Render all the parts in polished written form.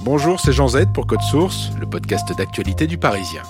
Bonjour, c'est Jean Z pour Code Source, le podcast d'actualité du Parisien.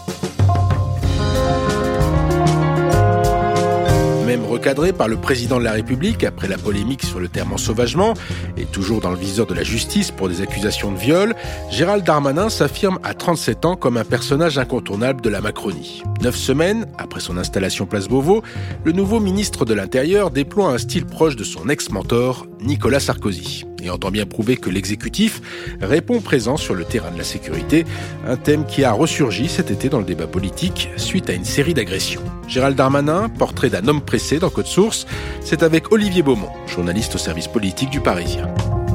Même recadré par le président de la République après la polémique sur le terme ensauvagement, et toujours dans le viseur de la justice pour des accusations de viol, Gérald Darmanin s'affirme à 37 ans comme un personnage incontournable de la Macronie. 9 semaines après son installation place Beauvau, le nouveau ministre de l'Intérieur déploie un style proche de son ex-mentor, Nicolas Sarkozy, et entend bien prouver que l'exécutif répond présent sur le terrain de la sécurité, un thème qui a ressurgi cet été dans le débat politique suite à une série d'agressions. Gérald Darmanin, portrait d'un homme pressé dans Code Source, c'est avec Olivier Beaumont, journaliste au service politique du Parisien.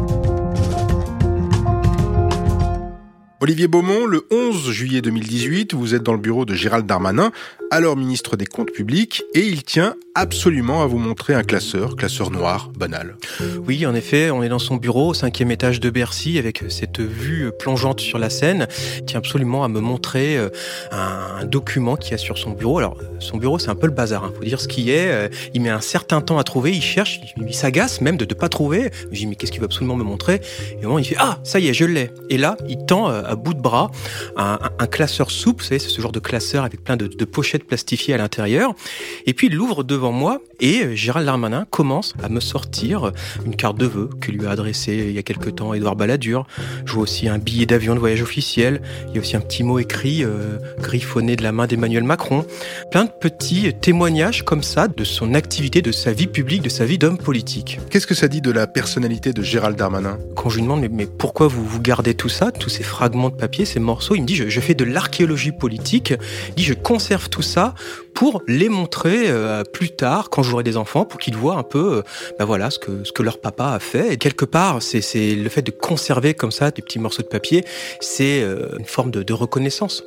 Olivier Beaumont, le 11 juillet 2018, vous êtes dans le bureau de Gérald Darmanin, alors ministre des Comptes publics, et il tient absolument à vous montrer un classeur noir, banal. Oui, en effet, on est dans son bureau au 5e étage de Bercy avec cette vue plongeante sur la Seine. Il tient absolument à me montrer un document qu'il y a sur son bureau. Alors, son bureau, c'est un peu le bazar, faut dire ce qui est. Il met un certain temps à trouver, il cherche, il s'agace même de ne pas trouver. Je dis, mais qu'est-ce qu'il veut absolument me montrer ? Et au moment, il fait, ah, ça y est, je l'ai. Et là, il tend à bout de bras un classeur souple, vous savez, c'est ce genre de classeur avec plein de pochettes plastifiées à l'intérieur. Et puis, il l'ouvre devant moi et Gérald Darmanin commence à me sortir une carte de vœux que lui a adressée il y a quelque temps Édouard Balladur. Je vois aussi un billet d'avion de voyage officiel. Il y a aussi un petit mot écrit, griffonné de la main d'Emmanuel Macron. Plein de petits témoignages comme ça de son activité, de sa vie publique, de sa vie d'homme politique. Qu'est-ce que ça dit de la personnalité de Gérald Darmanin ? Quand je lui demande mais pourquoi vous gardez tout ça, tous ces fragments de papier, ces morceaux, il me dit je fais de l'archéologie politique. Il dit je conserve tout ça pour les montrer plus tard quand j'aurai des enfants, pour qu'ils voient un peu ce que leur papa a fait. Et quelque part, c'est le fait de conserver comme ça des petits morceaux de papier, c'est une forme de reconnaissance.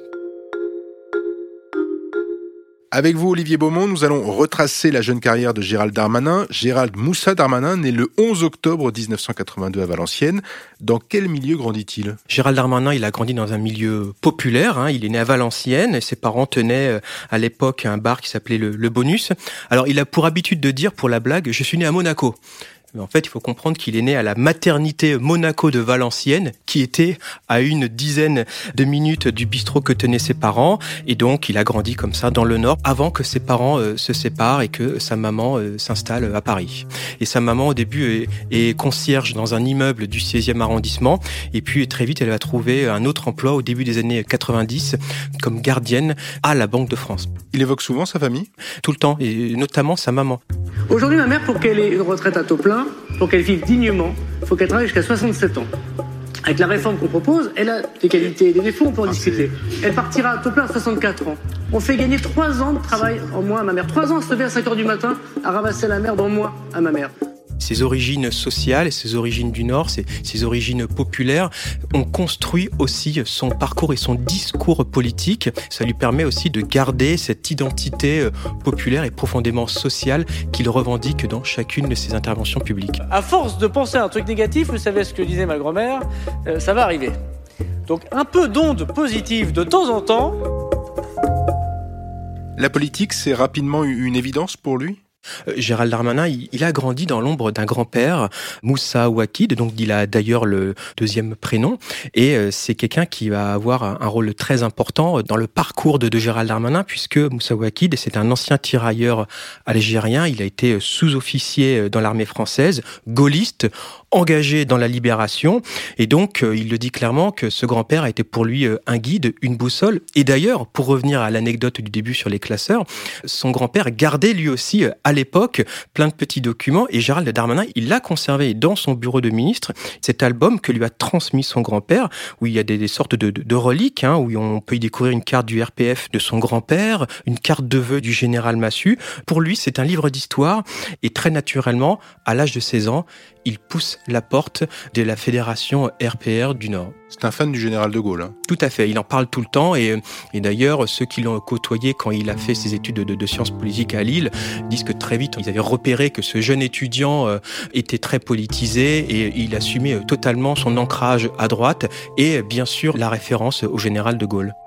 Avec vous, Olivier Beaumont, nous allons retracer la jeune carrière de Gérald Darmanin. Gérald Moussa Darmanin, né le 11 octobre 1982 à Valenciennes. Dans quel milieu grandit-il ? Gérald Darmanin, il a grandi dans un milieu populaire. Il est né à Valenciennes et ses parents tenaient à l'époque un bar qui s'appelait le Bonus. Alors, il a pour habitude de dire, pour la blague, je suis né à Monaco. Mais en fait, il faut comprendre qu'il est né à la maternité Monaco de Valenciennes, qui était à une dizaine de minutes du bistrot que tenaient ses parents. Et donc, il a grandi comme ça dans le Nord, avant que ses parents se séparent et que sa maman s'installe à Paris. Et sa maman, au début, est concierge dans un immeuble du 16e arrondissement. Et puis, très vite, elle va trouver un autre emploi au début des années 90, comme gardienne à la Banque de France. Il évoque souvent sa famille ? Tout le temps, et notamment sa maman. Aujourd'hui, ma mère, pour qu'elle ait une retraite à taux plein, pour qu'elle vive dignement, il faut qu'elle travaille jusqu'à 67 ans. Avec la réforme qu'on propose, elle a des qualités et des défauts, on peut en discuter. Elle partira à taux plein à 64 ans. On fait gagner 3 ans de travail en moins à ma mère. 3 ans à se lever à 5h du matin, à ramasser la merde en moins à ma mère. Ses origines sociales et ses origines du Nord, ses origines populaires, ont construit aussi son parcours et son discours politique. Ça lui permet aussi de garder cette identité populaire et profondément sociale qu'il revendique dans chacune de ses interventions publiques. À force de penser à un truc négatif, vous savez ce que disait ma grand-mère, ça va arriver. Donc un peu d'onde positive de temps en temps. La politique, c'est rapidement une évidence pour lui ? Gérald Darmanin, il a grandi dans l'ombre d'un grand-père, Moussa Ouakid, donc il a d'ailleurs le deuxième prénom, et c'est quelqu'un qui va avoir un rôle très important dans le parcours de Gérald Darmanin, puisque Moussa Ouakid, c'est un ancien tirailleur algérien, il a été sous-officier dans l'armée française, gaulliste, engagé dans la libération, et donc il le dit clairement que ce grand-père a été pour lui un guide, une boussole, et d'ailleurs, pour revenir à l'anecdote du début sur les classeurs, son grand-père gardait lui aussi à l'époque plein de petits documents, et Gérald Darmanin, il l'a conservé dans son bureau de ministre, cet album que lui a transmis son grand-père, où il y a des sortes de reliques, où on peut y découvrir une carte du RPF de son grand-père, une carte de vœux du général Massu. Pour lui, c'est un livre d'histoire, et très naturellement, à l'âge de 16 ans, il pousse la porte de la fédération RPR du Nord. C'est un fan du général de Gaulle. Tout à fait, il en parle tout le temps et d'ailleurs ceux qui l'ont côtoyé quand il a fait ses études de sciences politiques à Lille disent que très vite ils avaient repéré que ce jeune étudiant était très politisé et il assumait totalement son ancrage à droite et bien sûr la référence au général de Gaulle.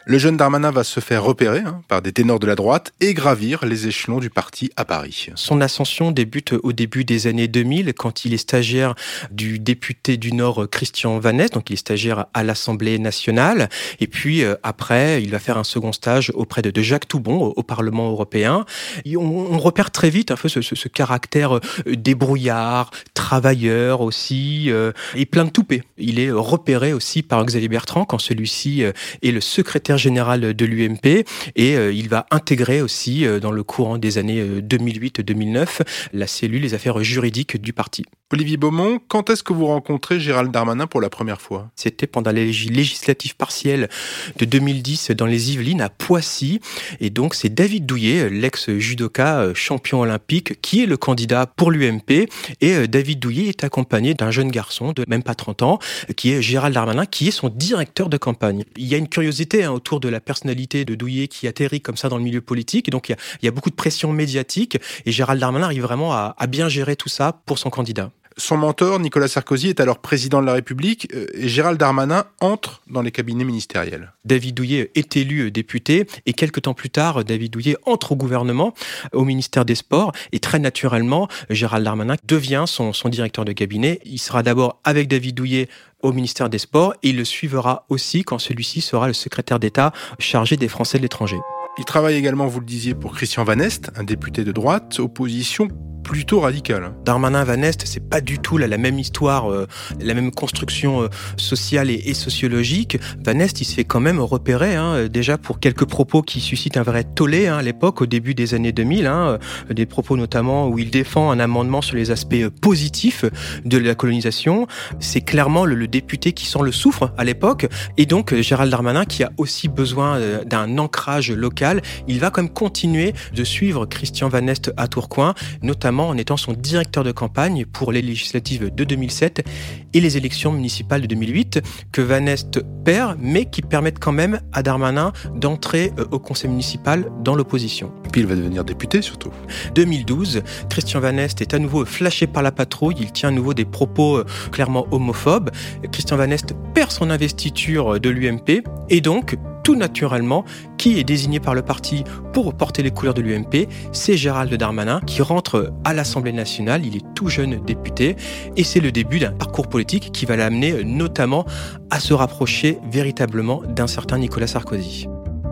Le jeune Darmanin va se faire repérer par des ténors de la droite et gravir les échelons du parti à Paris. Son ascension débute au début des années 2000 quand il est stagiaire du député du Nord Christian Vannest, donc il est stagiaire à l'Assemblée nationale. Et puis après, il va faire un second stage auprès de Jacques Toubon au Parlement européen. Et on repère très vite un peu ce caractère débrouillard, travailleur aussi, et plein de toupets. Il est repéré aussi par Xavier Bertrand quand celui-ci est le secrétaire général de l'UMP et il va intégrer aussi dans le courant des années 2008-2009 la cellule des affaires juridiques du parti. Olivier Beaumont, quand est-ce que vous rencontrez Gérald Darmanin pour la première fois ? C'était pendant les législatives partielles de 2010 dans les Yvelines à Poissy. Et donc c'est David Douillet, l'ex-judoka champion olympique, qui est le candidat pour l'UMP. Et David Douillet est accompagné d'un jeune garçon de même pas 30 ans, qui est Gérald Darmanin, qui est son directeur de campagne. Il y a une curiosité autour de la personnalité de Douillet qui atterrit comme ça dans le milieu politique. Et donc il y a beaucoup de pression médiatique. Et Gérald Darmanin arrive vraiment à bien gérer tout ça pour son candidat. Son mentor, Nicolas Sarkozy, est alors président de la République et Gérald Darmanin entre dans les cabinets ministériels. David Douillet est élu député et quelques temps plus tard, David Douillet entre au gouvernement, au ministère des Sports et très naturellement, Gérald Darmanin devient son directeur de cabinet. Il sera d'abord avec David Douillet au ministère des Sports et il le suivra aussi quand celui-ci sera le secrétaire d'État chargé des Français de l'étranger. Il travaille également, vous le disiez, pour Christian Vannest, un député de droite, opposition plutôt radicale. Darmanin-Vannest, c'est pas du tout la même histoire, la même construction sociale et sociologique. Vannest, il se fait quand même repérer, déjà pour quelques propos qui suscitent un vrai tollé à l'époque, au début des années 2000, des propos notamment où il défend un amendement sur les aspects positifs de la colonisation. C'est clairement le député qui sent le soufre à l'époque, et donc Gérald Darmanin, qui a aussi besoin d'un ancrage local, il va quand même continuer de suivre Christian Vannest à Tourcoing, notamment en étant son directeur de campagne pour les législatives de 2007 et les élections municipales de 2008 que Vannest perd, mais qui permettent quand même à Darmanin d'entrer au conseil municipal dans l'opposition. Puis il va devenir député surtout. 2012, Christian Vannest est à nouveau flashé par la patrouille, il tient à nouveau des propos clairement homophobes. Christian Vannest perd son investiture de l'UMP et donc tout naturellement, qui est désigné par le parti pour porter les couleurs de l'UMP, c'est Gérald Darmanin qui rentre à l'Assemblée nationale. Il est tout jeune député et c'est le début d'un parcours politique qui va l'amener notamment à se rapprocher véritablement d'un certain Nicolas Sarkozy.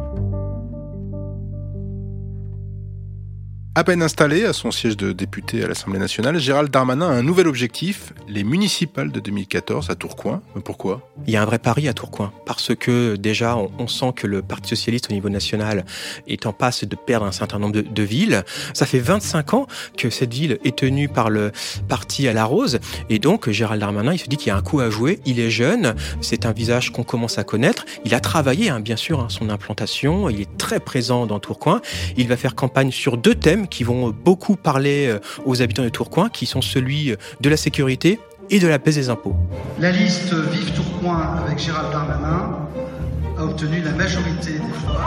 À peine installé à son siège de député à l'Assemblée nationale, Gérald Darmanin a un nouvel objectif, les municipales de 2014 à Tourcoing. Mais pourquoi ? Il y a un vrai pari à Tourcoing, parce que déjà on sent que le Parti socialiste au niveau national est en passe de perdre un certain nombre de villes. Ça fait 25 ans que cette ville est tenue par le parti à la rose, et donc Gérald Darmanin, il se dit qu'il y a un coup à jouer, il est jeune, c'est un visage qu'on commence à connaître, il a travaillé bien sûr son implantation, il est très présent dans Tourcoing, il va faire campagne sur 2 thèmes qui vont beaucoup parler aux habitants de Tourcoing, qui sont celui de la sécurité et de la baisse des impôts. La liste Vive Tourcoing avec Gérald Darmanin a obtenu la majorité des voix.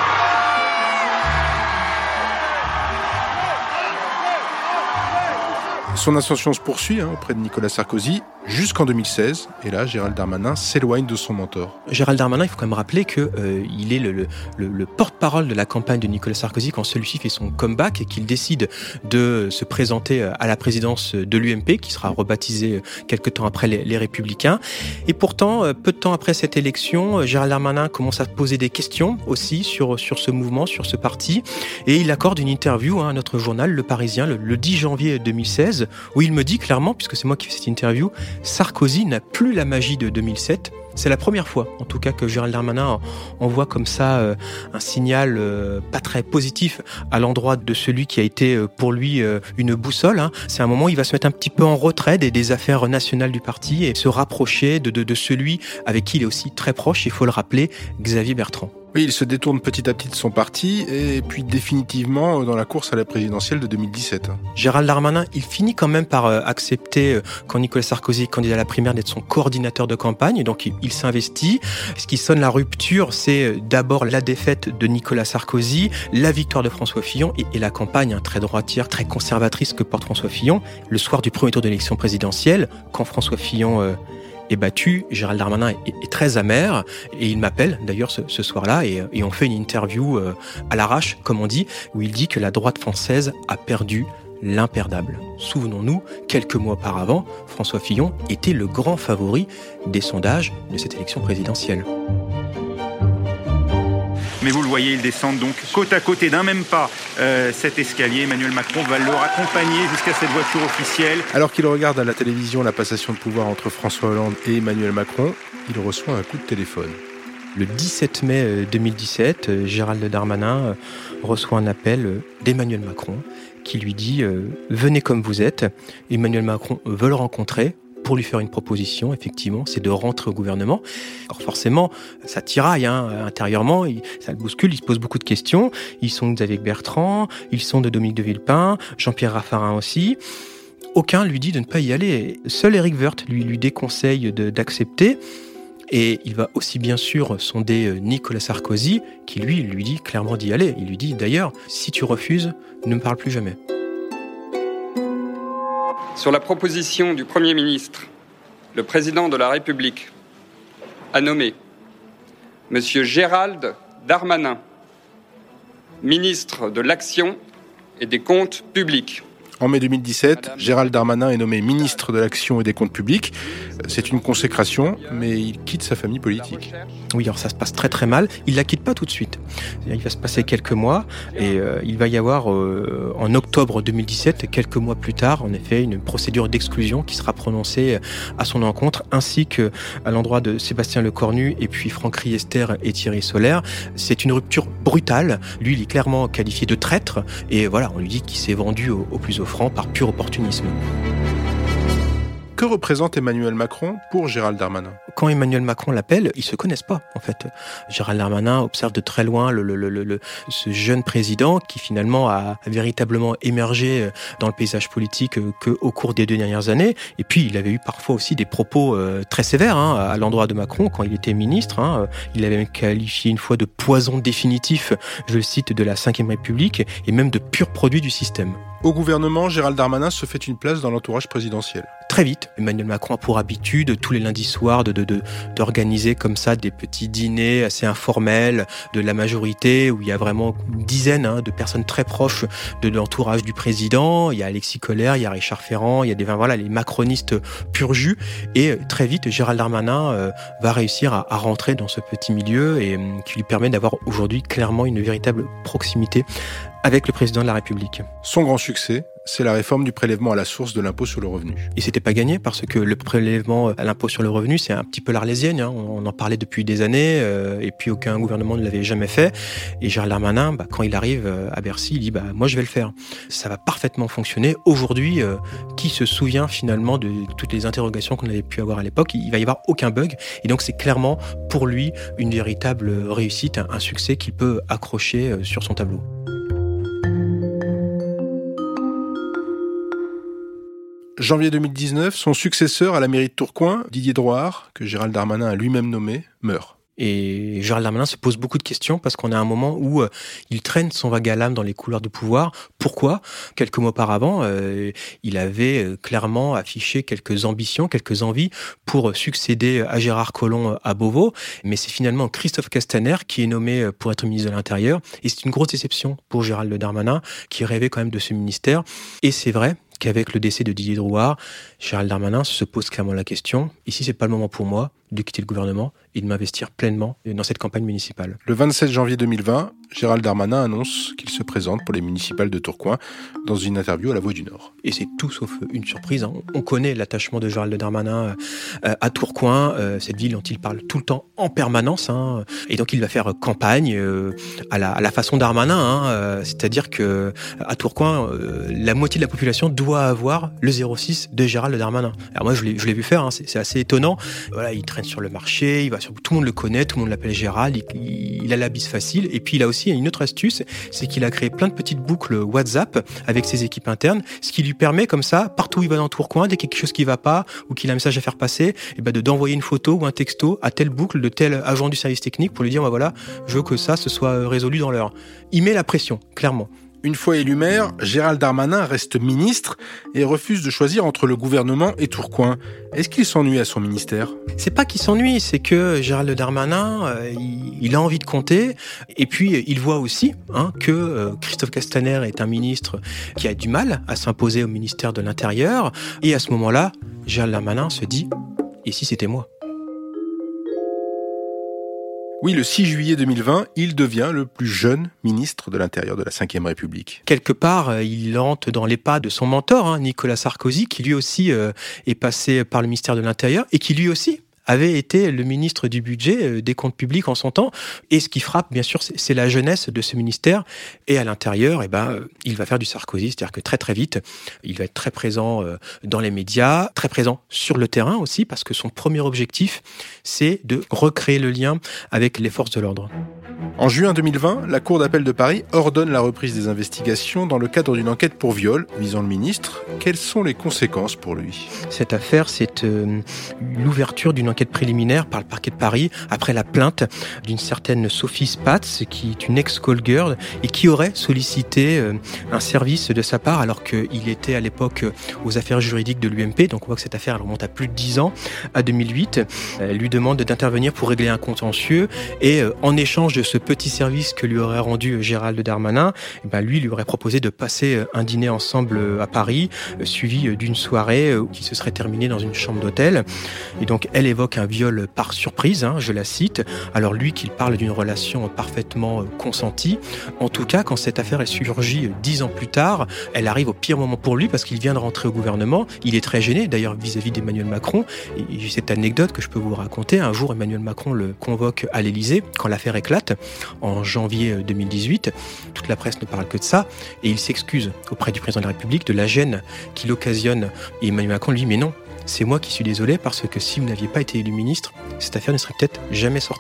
Son ascension se poursuit auprès de Nicolas Sarkozy jusqu'en 2016. Et là, Gérald Darmanin s'éloigne de son mentor. Gérald Darmanin, il faut quand même rappeler qu'il est le porte-parole de la campagne de Nicolas Sarkozy quand celui-ci fait son comeback et qu'il décide de se présenter à la présidence de l'UMP, qui sera rebaptisée quelques temps après les Républicains. Et pourtant, peu de temps après cette élection, Gérald Darmanin commence à poser des questions aussi sur ce mouvement, sur ce parti. Et il accorde une interview à notre journal, Le Parisien, le 10 janvier 2016, où il me dit clairement, puisque c'est moi qui fais cette interview, Sarkozy n'a plus la magie de 2007. C'est la première fois, en tout cas, que Gérald Darmanin envoie comme ça un signal pas très positif à l'endroit de celui qui a été pour lui une boussole. C'est un moment où il va se mettre un petit peu en retrait des affaires nationales du parti et se rapprocher de celui avec qui il est aussi très proche, il faut le rappeler, Xavier Bertrand. Oui, il se détourne petit à petit de son parti et puis définitivement dans la course à la présidentielle de 2017. Gérald Darmanin, il finit quand même par accepter, quand Nicolas Sarkozy est candidat à la primaire, d'être son coordinateur de campagne. Donc il s'investit. Ce qui sonne la rupture, c'est d'abord la défaite de Nicolas Sarkozy, la victoire de François Fillon et la campagne très droitière, très conservatrice que porte François Fillon. Le soir du premier tour de l'élection présidentielle, quand François Fillon est battu. Gérald Darmanin est très amer et il m'appelle d'ailleurs ce soir-là et on fait une interview à l'arrache, comme on dit, où il dit que la droite française a perdu l'imperdable. Souvenons-nous, quelques mois auparavant, François Fillon était le grand favori des sondages de cette élection présidentielle. Mais vous le voyez, ils descendent donc côte à côté d'un même pas cet escalier. Emmanuel Macron va leur accompagner jusqu'à cette voiture officielle. Alors qu'il regarde à la télévision la passation de pouvoir entre François Hollande et Emmanuel Macron, il reçoit un coup de téléphone. Le 17 mai 2017, Gérald Darmanin reçoit un appel d'Emmanuel Macron qui lui dit « Venez comme vous êtes ». Emmanuel Macron veut le rencontrer pour lui faire une proposition, effectivement, c'est de rentrer au gouvernement. Alors forcément, ça tiraille intérieurement, ça le bouscule, il se pose beaucoup de questions. Ils sont d'Xavier Bertrand, ils sont de Dominique de Villepin, Jean-Pierre Raffarin aussi. Aucun lui dit de ne pas y aller. Seul Éric Woerth lui déconseille d'accepter. Et il va aussi bien sûr sonder Nicolas Sarkozy, qui lui dit clairement d'y aller. Il lui dit d'ailleurs, si tu refuses, ne me parle plus jamais. Sur la proposition du Premier ministre, le président de la République a nommé M. Gérald Darmanin, ministre de l'Action et des Comptes publics. En mai 2017, Gérald Darmanin est nommé ministre de l'Action et des Comptes publics. C'est une consécration, mais il quitte sa famille politique. Oui, alors ça se passe très très mal. Il la quitte pas tout de suite. Il va se passer quelques mois et il va y avoir en octobre 2017, quelques mois plus tard, en effet, une procédure d'exclusion qui sera prononcée à son encontre, ainsi que à l'endroit de Sébastien Lecornu et puis Franck Riester et Thierry Solaire. C'est une rupture brutale. Lui, il est clairement qualifié de traître et voilà, on lui dit qu'il s'est vendu au plus offrant par pur opportunisme. Que représente Emmanuel Macron pour Gérald Darmanin ? Quand Emmanuel Macron l'appelle, ils se connaissent pas, en fait. Gérald Darmanin observe de très loin ce jeune président qui finalement a véritablement émergé dans le paysage politique qu'au cours des 2 dernières années. Et puis, il avait eu parfois aussi des propos très sévères à l'endroit de Macron quand il était ministre. Il avait même qualifié une fois de poison définitif, je le cite, de la Ve République et même de pur produit du système. Au gouvernement, Gérald Darmanin se fait une place dans l'entourage présidentiel. Très vite, Emmanuel Macron a pour habitude, tous les lundis soirs, d'organiser comme ça des petits dîners assez informels de la majorité, où il y a vraiment une dizaine de personnes très proches de l'entourage du président. Il y a Alexis Collère, il y a Richard Ferrand, il y a les macronistes pur jus. Et très vite, Gérald Darmanin va réussir à rentrer dans ce petit milieu et qui lui permet d'avoir aujourd'hui clairement une véritable proximité avec le président de la République. Son grand succès, c'est la réforme du prélèvement à la source de l'impôt sur le revenu. Et c'était pas gagné parce que le prélèvement à l'impôt sur le revenu, c'est un petit peu l'Arlésienne. On en parlait depuis des années et puis aucun gouvernement ne l'avait jamais fait. Et Gérald Darmanin, quand il arrive à Bercy, il dit moi je vais le faire. Ça va parfaitement fonctionner. Aujourd'hui, qui se souvient finalement de toutes les interrogations qu'on avait pu avoir à l'époque ? Il va y avoir aucun bug. Et donc c'est clairement pour lui une véritable réussite, un succès qu'il peut accrocher sur son tableau. Janvier 2019, son successeur à la mairie de Tourcoing, Didier Drouhard, que Gérald Darmanin a lui-même nommé, meurt. Et Gérald Darmanin se pose beaucoup de questions parce qu'on a un moment où il traîne son vague à l'âme dans les couloirs du pouvoir. Pourquoi ? Quelques mois auparavant, il avait clairement affiché quelques ambitions, quelques envies pour succéder à Gérard Collomb à Beauvau. Mais c'est finalement Christophe Castaner qui est nommé pour être ministre de l'Intérieur. Et c'est une grosse déception pour Gérald Darmanin qui rêvait quand même de ce ministère. Et c'est vrai qu'avec le décès de Didier Drouhard, Gérald Darmanin se pose clairement la question, ici c'est pas le moment pour moi de quitter le gouvernement et de m'investir pleinement dans cette campagne municipale. Le 27 janvier 2020, Gérald Darmanin annonce qu'il se présente pour les municipales de Tourcoing dans une interview à La Voix du Nord. Et c'est tout sauf une surprise. On connaît l'attachement de Gérald Darmanin à Tourcoing, cette ville dont il parle tout le temps en permanence. Et donc il va faire campagne à la façon Darmanin. C'est-à-dire que à Tourcoing, la moitié de la population doit avoir le 06 de Gérald Darmanin. Alors moi je l'ai vu faire, c'est assez étonnant. Voilà, il traîne sur le marché, tout le monde le connaît, tout le monde l'appelle Gérald, il a la bise facile. Et puis il a aussi une autre astuce, c'est qu'il a créé plein de petites boucles WhatsApp avec ses équipes internes, ce qui lui permet comme ça, partout où il va dans Tourcoing, dès qu'il y a quelque chose qui va pas ou qu'il a un message à faire passer, d'envoyer une photo ou un texto à telle boucle de tel agent du service technique pour lui dire voilà, je veux que ça se soit résolu dans l'heure. Il met la pression, clairement. Une fois élu maire, Gérald Darmanin reste ministre et refuse de choisir entre le gouvernement et Tourcoing. Est-ce qu'il s'ennuie à son ministère ? C'est pas qu'il s'ennuie, c'est que Gérald Darmanin, il a envie de compter. Et puis, il voit aussi que Christophe Castaner est un ministre qui a du mal à s'imposer au ministère de l'Intérieur. Et à ce moment-là, Gérald Darmanin se dit « Et si c'était moi ?» Oui, le 6 juillet 2020, il devient le plus jeune ministre de l'Intérieur de la Ve République. Quelque part, il entre dans les pas de son mentor, Nicolas Sarkozy, qui lui aussi est passé par le ministère de l'Intérieur et qui lui aussi avait été le ministre du budget, des comptes publics en son temps. Et ce qui frappe, bien sûr, c'est la jeunesse de ce ministère. Et à l'intérieur, il va faire du Sarkozy, c'est-à-dire que très très vite, il va être très présent dans les médias, très présent sur le terrain aussi, parce que son premier objectif, c'est de recréer le lien avec les forces de l'ordre. En juin 2020, la Cour d'appel de Paris ordonne la reprise des investigations dans le cadre d'une enquête pour viol visant le ministre. Quelles sont les conséquences pour lui ? Cette affaire, c'est l'ouverture d'une enquête préliminaire par le parquet de Paris après la plainte d'une certaine Sophie Spatz, qui est une ex-call girl et qui aurait sollicité un service de sa part alors qu'il était à l'époque aux affaires juridiques de l'UMP. Donc on voit que cette affaire elle remonte à plus de 10 ans, à 2008. Elle lui demande d'intervenir pour régler un contentieux et en échange de ce petit service que lui aurait rendu Gérald Darmanin, lui aurait proposé de passer un dîner ensemble à Paris, suivi d'une soirée qui se serait terminée dans une chambre d'hôtel. Et donc elle évoque un viol par surprise, je la cite, alors lui qu'il parle d'une relation parfaitement consentie. En tout cas, quand cette affaire elle surgit 10 ans plus tard, elle arrive au pire moment pour lui parce qu'il vient de rentrer au gouvernement. Il est très gêné, d'ailleurs vis-à-vis d'Emmanuel Macron. Et j'ai cette anecdote que je peux vous raconter. Un jour, Emmanuel Macron le convoque à l'Élysée quand l'affaire éclate, en janvier 2018. Toute la presse ne parle que de ça. Et il s'excuse auprès du président de la République de la gêne qu'il occasionne. Et Emmanuel Macron lui dit « Mais non, c'est moi qui suis désolé parce que si vous n'aviez pas été élu ministre, cette affaire ne serait peut-être jamais sortie. »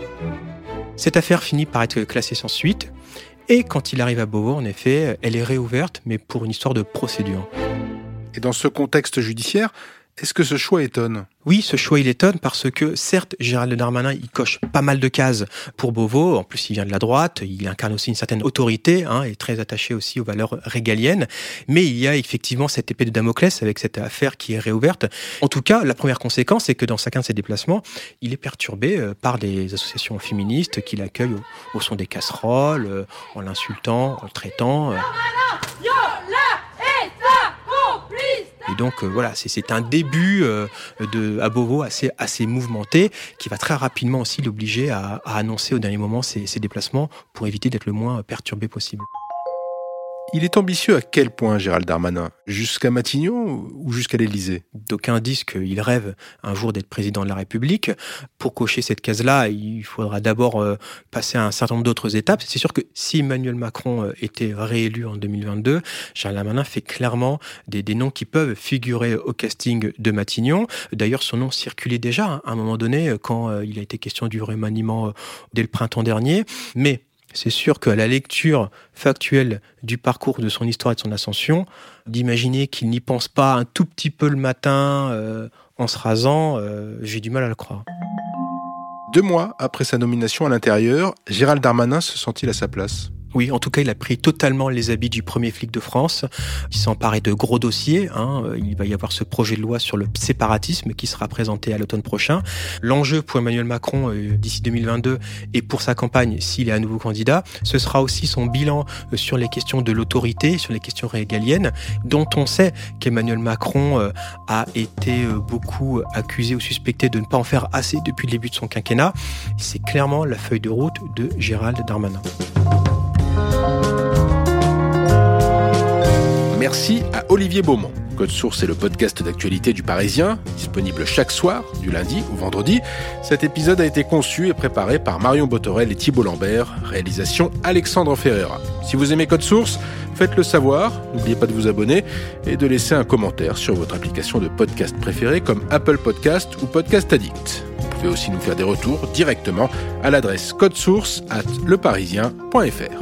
Cette affaire finit par être classée sans suite. Et quand il arrive à Beauvau, en effet, elle est réouverte, mais pour une histoire de procédure. Et dans ce contexte judiciaire, est-ce que ce choix étonne ? Oui, ce choix, il étonne parce que, certes, Gérald Darmanin, il coche pas mal de cases pour Beauvau. En plus, il vient de la droite. Il incarne aussi une certaine autorité, et est très attaché aussi aux valeurs régaliennes. Mais il y a effectivement cette épée de Damoclès avec cette affaire qui est réouverte. En tout cas, la première conséquence, c'est que dans chacun de ses déplacements, il est perturbé par des associations féministes qui l'accueillent au son des casseroles, en l'insultant, en le traitant. Et donc voilà, c'est un début à Beauvau assez mouvementé qui va très rapidement aussi l'obliger à annoncer au dernier moment ses déplacements pour éviter d'être le moins perturbé possible. Il est ambitieux à quel point, Gérald Darmanin ? Jusqu'à Matignon ou jusqu'à l'Élysée ? D'aucuns disent qu'il rêve un jour d'être président de la République. Pour cocher cette case-là, il faudra d'abord passer à un certain nombre d'autres étapes. C'est sûr que si Emmanuel Macron était réélu en 2022, Gérald Darmanin fait clairement des noms qui peuvent figurer au casting de Matignon. D'ailleurs, son nom circulait déjà à un moment donné quand il a été question du remaniement dès le printemps dernier. Mais c'est sûr qu'à la lecture factuelle du parcours de son histoire et de son ascension, d'imaginer qu'il n'y pense pas un tout petit peu le matin en se rasant, j'ai du mal à le croire. 2 mois après sa nomination à l'intérieur, Gérald Darmanin se sent-il à sa place ? Oui, en tout cas, il a pris totalement les habits du premier flic de France. Il s'est emparé de gros dossiers. Il va y avoir ce projet de loi sur le séparatisme qui sera présenté à l'automne prochain. L'enjeu pour Emmanuel Macron d'ici 2022 et pour sa campagne, s'il est à nouveau candidat, ce sera aussi son bilan sur les questions de l'autorité, sur les questions régaliennes, dont on sait qu'Emmanuel Macron a été beaucoup accusé ou suspecté de ne pas en faire assez depuis le début de son quinquennat. C'est clairement la feuille de route de Gérald Darmanin. Merci à Olivier Beaumont. Code Source est le podcast d'actualité du Parisien, disponible chaque soir, du lundi au vendredi. Cet épisode a été conçu et préparé par Marion Botorel et Thibault Lambert, réalisation Alexandre Ferreira. Si vous aimez Code Source, faites-le savoir, n'oubliez pas de vous abonner et de laisser un commentaire sur votre application de podcast préférée comme Apple Podcast ou Podcast Addict. Vous pouvez aussi nous faire des retours directement à l'adresse codesource@leparisien.fr.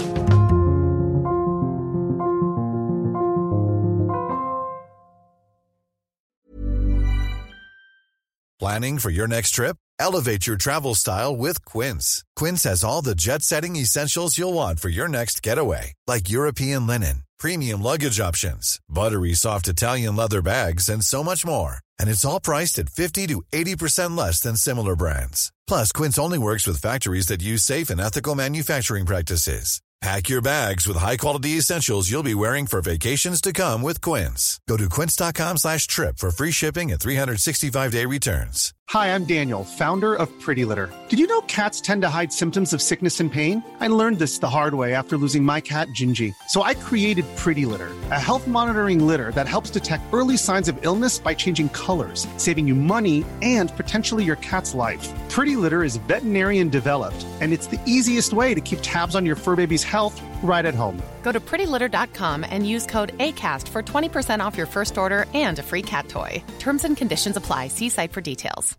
Planning for your next trip? Elevate your travel style with Quince. Quince has all the jet-setting essentials you'll want for your next getaway, like European linen, premium luggage options, buttery soft Italian leather bags, and so much more. And it's all priced at 50 to 80% less than similar brands. Plus, Quince only works with factories that use safe and ethical manufacturing practices. Pack your bags with high-quality essentials you'll be wearing for vacations to come with Quince. Go to quince.com/trip for free shipping and 365-day returns. Hi, I'm Daniel, founder of Pretty Litter. Did you know cats tend to hide symptoms of sickness and pain? I learned this the hard way after losing my cat, Gingy. So I created Pretty Litter, a health monitoring litter that helps detect early signs of illness by changing colors, saving you money and potentially your cat's life. Pretty Litter is veterinarian developed, and it's the easiest way to keep tabs on your fur baby's health right at home. Go to prettylitter.com and use code ACAST for 20% off your first order and a free cat toy. Terms and conditions apply. See site for details.